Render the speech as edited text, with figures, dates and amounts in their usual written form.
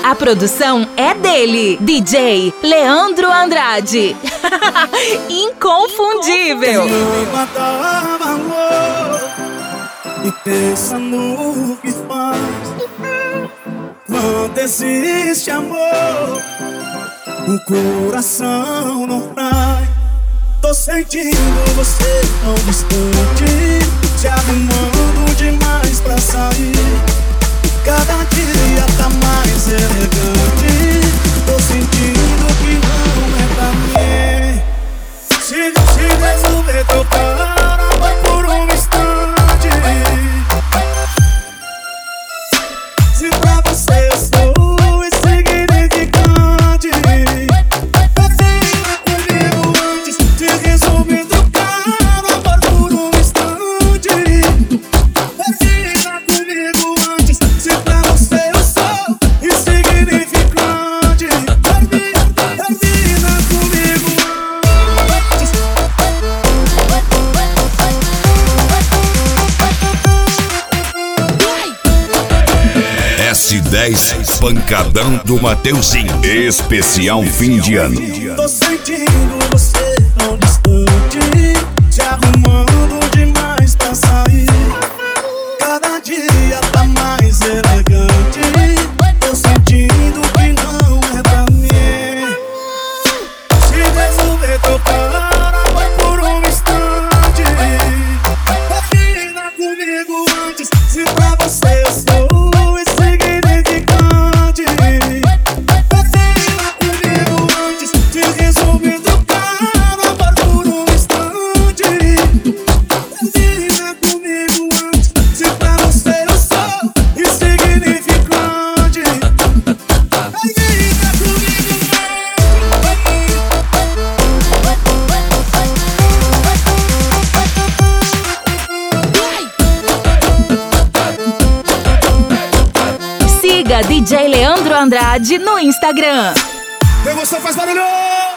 A produção é dele, DJ Leandro Andrade. Inconfundível. E pensa no que faz quando existe amor, o coração não cai. Tô sentindo você tão distante, te arrumando demais pra sair. Cada dia tá mais elegante. Tô sentindo que não é pra mim. Se resolver trocar, vai por um instante. Se pra você eu sou insignificante, defina comigo antes. Se resolver trocar, vai por um instante. Defina comigo antes. Se pra você eu sou insignificante, defina comigo antes. S10 Pancadão do Mateuzinho. Especial fim de ano. Tô sentindo você tão distante, te arrumando demais pra sair. Cada dia tá mais elegante. Tô sentindo que não é pra mim. Se resolver trocar, vai por um instante. Defina comigo antes. Se pra você eu sou insignificante, defina comigo antes. Se resolver trocar, vai por um instante. Defina comigo antes. Se pra você eu sou insignificante, defina comigo Siga DJ Leandro Andrade no Instagram. Quem gostou faz barulho!